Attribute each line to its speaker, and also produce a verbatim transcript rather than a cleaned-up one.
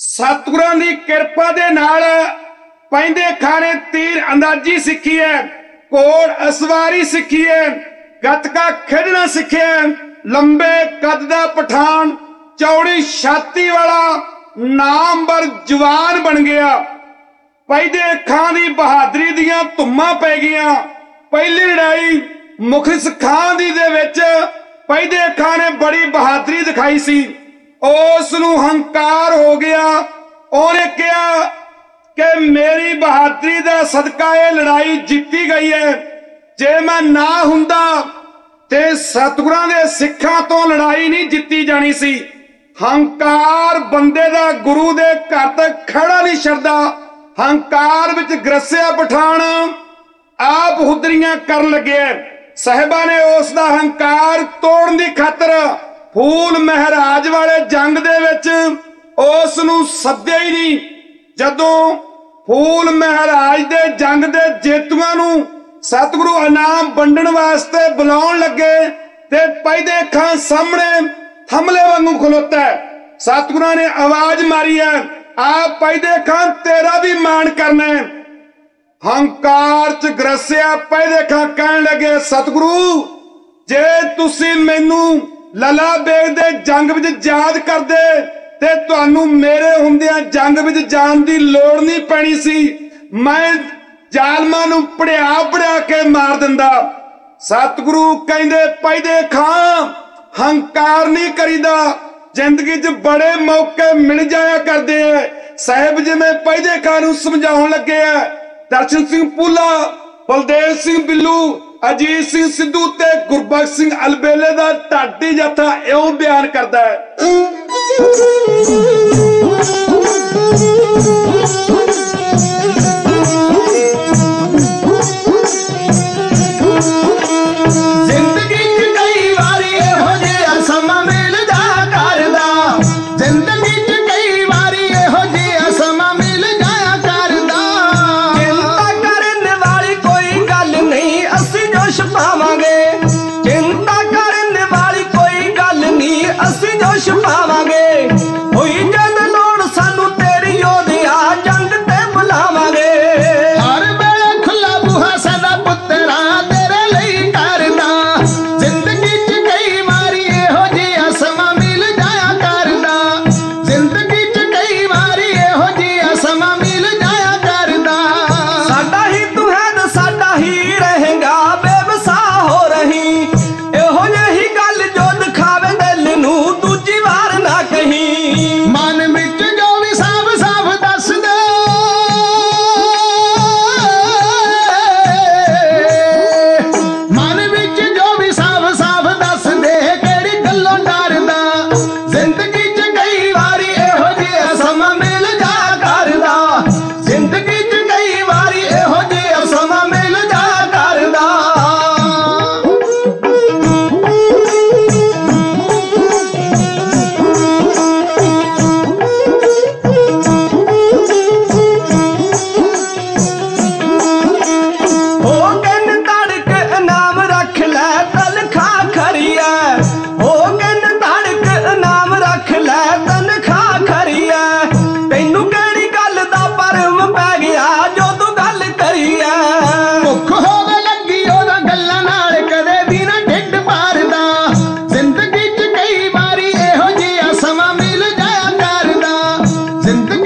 Speaker 1: सतगुरां दी किरपा दे नाल पैंदे खाने तीर अंदाजी सीखी है, घोड़ असवारी सीखी है, गतका खेडना सीखिया, लंबे कद दा पठान चौड़ी छाती वाला नामवर जवान बन गया। पैदे खां दी बहादुरी दियां धुम्मां पै गईयां। पहली लड़ाई मुखलिस खां दी दे विच पैदे खां ने बड़ी बहादुरी दिखाई सी। उस नूं हंकार हो गया। उन्हें कहा कि मेरी बहादुरी दा सदका ये लड़ाई जीती गई है, जे मैं ना हुंदा ते सतगुरां दे सिखां तो लड़ाई नहीं जीती जानी सी। हंकार बंदे दा गुरु दे घर तक खड़ा नहीं छड्डदा। हंकार विच ग्रसिया पठान आप हुदरियां कर लगे। साहिबा ने उस दा हंकार तोड़न दी खातर फूल महराज वाले जंग दे विच उस नूं सद्दिया ही नहीं। जदों फूल महराज दे जंग दे जेतुआं नूं सतगुरु इनाम वंडण वास्ते बुलाउण लगे ते पैदे खां सामने थमले वांगू खलोता है। सतगुरां ने आवाज मारी है, आप पैदे खां तेरा भी मान करना है। हंकार च ग्रसिया पैदे खां कहण लगे, सतगुरु जे तुसी मैनू लला बेग दे जंग विच याद करदे ते तुहानू मेरे हुंदियां जंग विच जाण दी लोड़ नहीं पैनी सी। मैं जालमां नूं पड़िया पड़िया के मार दिंदा। सतगुरु कहंदे पैदे खां हंकार नहीं करीदा, जिंदगी च बड़े मौके मिल जाया करदे हैं। साहिब जिवें पैदे खां नूं समझाउण लगे है, दर्शन सिंह पूला, बलदेव सिंह बिल्लू, अजीत सिंह सिद्धू ते गुरबख्श सिंह अलबेले दा ढाडी जत्था इउं बयान करदा है।
Speaker 2: जिंदगी